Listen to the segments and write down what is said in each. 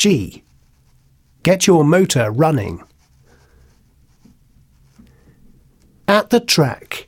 G. Get your motor running. At the track.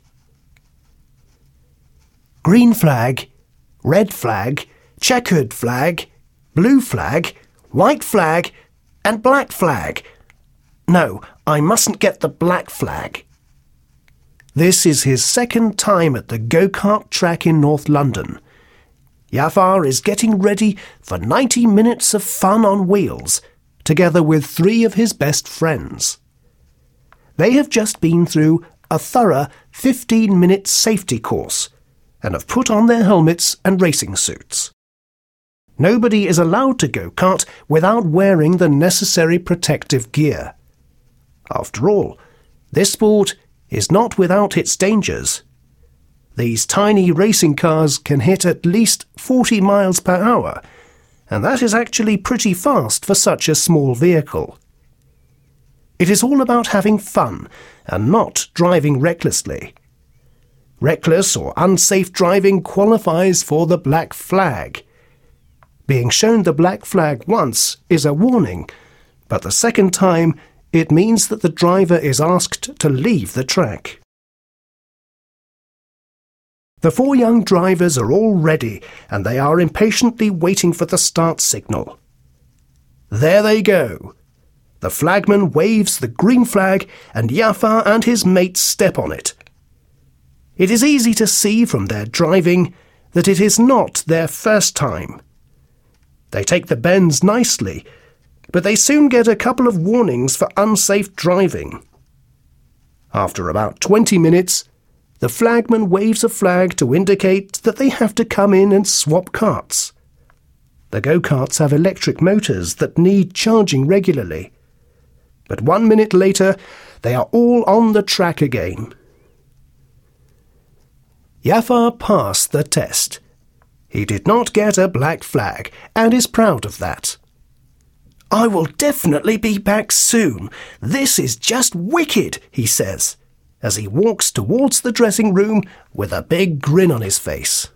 Green flag, red flag, checkered flag, blue flag, white flag, and black flag. No, I mustn't get the black flag. This is his second time at the go-kart track in North London. Jafar is getting ready for 90 minutes of fun on wheels, together with 3 of his best friends. They have just been through a thorough 15-minute safety course and have put on their helmets and racing suits. Nobody is allowed to go-kart without wearing the necessary protective gear. After all, this sport is not without its dangers. These tiny racing cars can hit at least 40 miles per hour, and that is actually pretty fast for such a small vehicle. It is all about having fun and not driving recklessly. Reckless or unsafe driving qualifies for the black flag. Being shown the black flag once is a warning, but the second time it means that the driver is asked to leave the track. The 4 young drivers are all ready, and they are impatiently waiting for the start signal. There they go. The flagman waves the green flag, and Jafar and his mates step on it. It is easy to see from their driving that it is not their first time. They take the bends nicely, but they soon get a couple of warnings for unsafe driving. After about 20 minutes, the flagman waves a flag to indicate that they have to come in and swap karts. The go-karts have electric motors that need charging regularly. But 1 minute later, they are all on the track again. Jafar passed the test. He did not get a black flag and is proud of that. "I will definitely be back soon. This is just wicked," he says, as he walks towards the dressing room with a big grin on his face.